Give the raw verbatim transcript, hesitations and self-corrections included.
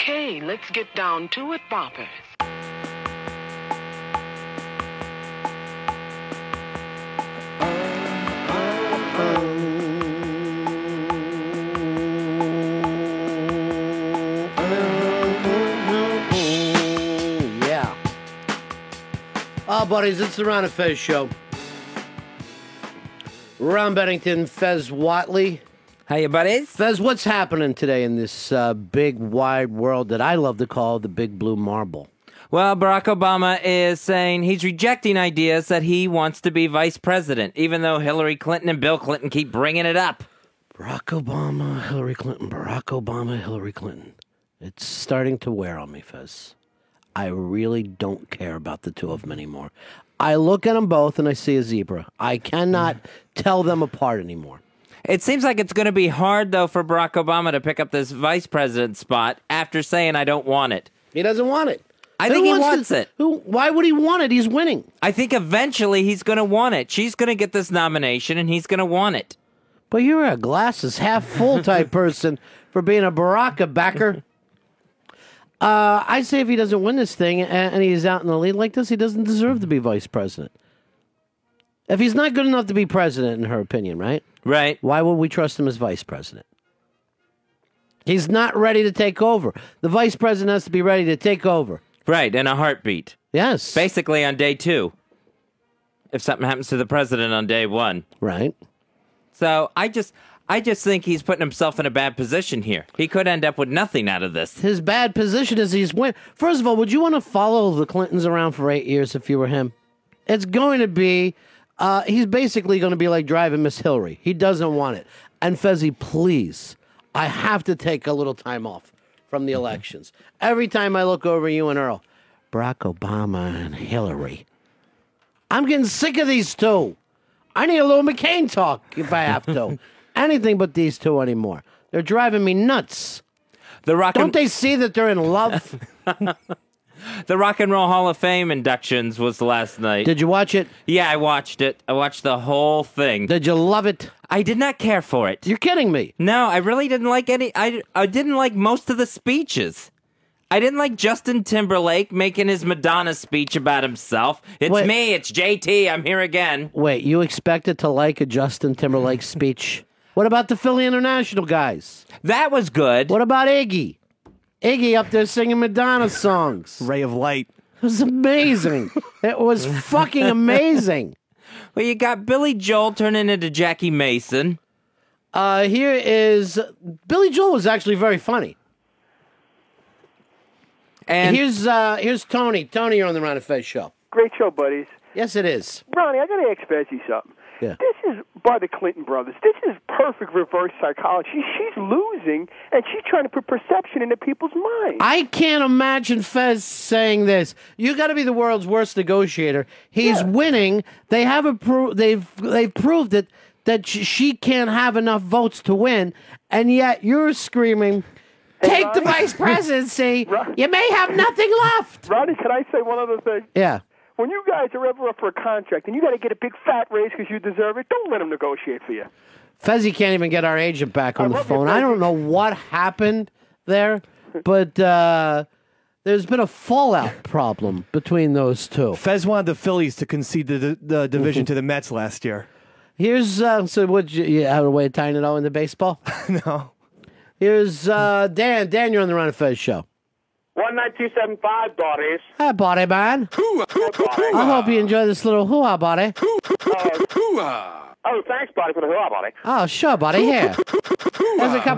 Okay, let's get down to it, boppers. Yeah. Oh, buddies, it's the Ron and Fez show. Ron Bennington, Fez Whatley. How you, buddies? Fez, what's happening today in this uh, big, wide world that I love to call the big blue marble? Well, Barack Obama is saying he's rejecting ideas that he wants to be vice president, even though Hillary Clinton and Bill Clinton keep bringing it up. Barack Obama, Hillary Clinton, Barack Obama, Hillary Clinton. It's starting to wear on me, Fez. I really don't care about the two of them anymore. I look at them both and I see a zebra. I cannot tell them apart anymore. It seems like it's going to be hard, though, for Barack Obama to pick up this vice president spot after saying, I don't want it. He doesn't want it. I Who think he wants wants to- it. Who? Why would he want it? He's winning. I think eventually he's going to want it. She's going to get this nomination, and he's going to want it. But you're a glasses half full type person for being a Baraka backer. Uh, I say if he doesn't win this thing and, and he's out in the lead like this, he doesn't deserve to be vice president. If he's not good enough to be president, in her opinion, right? Right. Why would we trust him as vice president? He's not ready to take over. The vice president has to be ready to take over. Right, in a heartbeat. Yes. Basically on day two. If something happens to the president on day one. Right. So I just I just think he's putting himself in a bad position here. He could end up with nothing out of this. His bad position is he's win. First of all, would you want to follow the Clintons around for eight years if you were him? It's going to be, uh, he's basically going to be like driving Miss Hillary. He doesn't want it. And Fezzi, please, I have to take a little time off from the elections. Every time I look over you and Earl, Barack Obama and Hillary. I'm getting sick of these two. I need a little McCain talk if I have to. Anything but these two anymore. They're driving me nuts. The rock Don't and, they see that they're in love? the Rock and Roll Hall of Fame inductions was last night. Did you watch it? Yeah, I watched it. I watched the whole thing. Did you love it? I did not care for it. You're kidding me. No, I really didn't like any. I, I didn't like most of the speeches. I didn't like Justin Timberlake making his Madonna speech about himself. It's Wait. me, it's J T, I'm here again. Wait, you expected to like a Justin Timberlake speech? What about the Philly International guys? That was good. What about Iggy? Iggy up there singing Madonna songs. Ray of light. It was amazing. It was fucking amazing. Well, you got Billy Joel turning into Jackie Mason. Uh, here is... Billy Joel was actually very funny. And here's uh, here's Tony. Tony, you're on the Ron and Fez show. Great show, buddies. Yes, it is. Ronnie, I got to ask Fezzi something. Yeah. This is by the Clinton brothers. This is perfect reverse psychology. She's losing, and she's trying to put perception into people's minds. I can't imagine Fez saying this. You got to be the world's worst negotiator. He's Yeah. winning. They have a pro- they've they've proved it that sh- she can't have enough votes to win, and yet you're screaming, "Take the Ronnie- vice presidency. Ron- You may have nothing left." Ronnie, can I say one other thing? Yeah. When you guys are ever up for a contract and you got to get a big fat raise because you deserve it, don't let them negotiate for you. Fezzi can't even get our agent back on I the love you, phone. I don't Fezzi. know what happened there, but uh, there's been a fallout problem between those two. Fez wanted the Phillies to concede the, the division to the Mets last year. Here's uh, so what you, you have a way of tying it all into baseball? No. Here's uh, Dan. Dan, you're on the Ron and Fez show. One nine two seven five, buddies. Hi, buddy, man. I hope you enjoy this little hoo-ha, buddy. Oh, thanks, buddy, for the hoo buddy. Oh, sure, buddy. Here. There's a couple